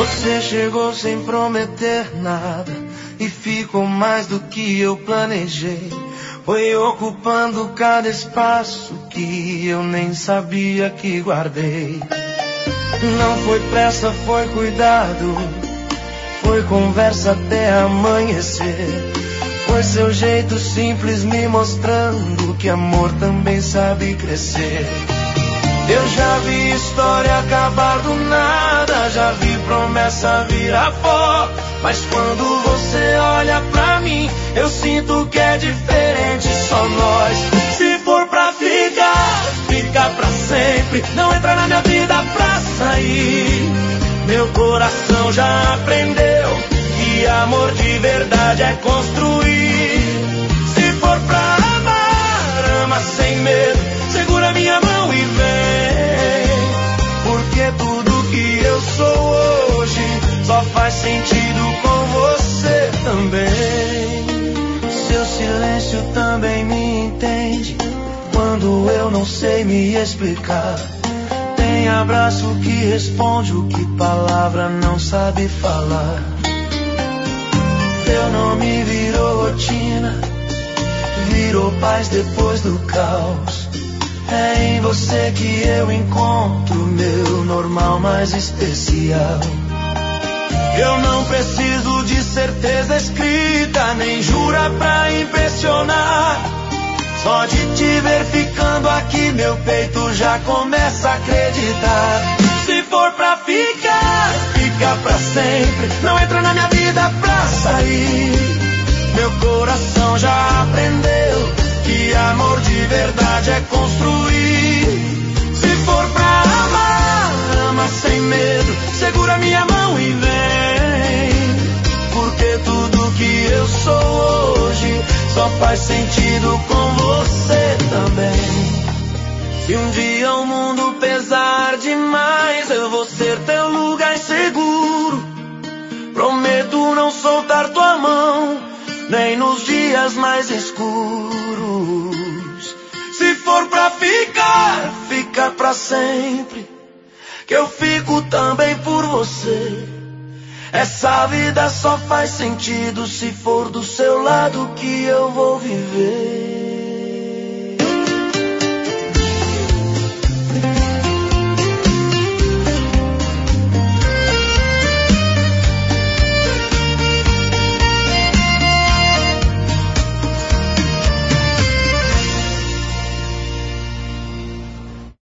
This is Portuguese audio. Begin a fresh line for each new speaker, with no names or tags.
Você chegou sem prometer nada e ficou mais do que eu planejei. Foi ocupando cada espaço que eu nem sabia que guardei. Não foi pressa, foi cuidado, foi conversa até amanhecer. Foi seu jeito simples me mostrando que amor também sabe crescer. Eu já vi história acabar do nada, já vi promessa virar pó. Mas quando você olha pra mim, eu sinto que é diferente, só nós. Se for pra ficar, fica pra sempre. Não entra na minha vida pra sair. Meu coração já aprendeu que amor de verdade é construir. Se for pra amar, ama sem medo. Segura minha mão e vem. Porque tudo que eu sou hoje só faz sentido com você também. Seu silêncio também me entende quando eu não sei me explicar. Tem abraço que responde o que palavra não sabe falar. Teu nome virou rotina, virou paz depois do caos. É em você que eu encontro meu normal mais especial. Eu não preciso de certeza escrita, nem jura pra impressionar. Só de te ver ficando aqui, meu peito já começa a acreditar. Se for pra ficar, fica pra sempre. Não entra na minha vida pra sair. Meu coração já aprendeu que amor de verdade é construir. Se for pra amar, ama sem medo. Segura minha mão e vem. Porque tudo que eu sou hoje só faz sentido com você também. Se um dia o mundo pesar demais, eu vou ser teu lugar seguro. Prometo não soltar tua mão, nem nos dias mais escuros. Se for pra ficar, fica pra sempre. Que eu fico também por você. Essa vida só faz sentido se for do seu lado que eu vou viver.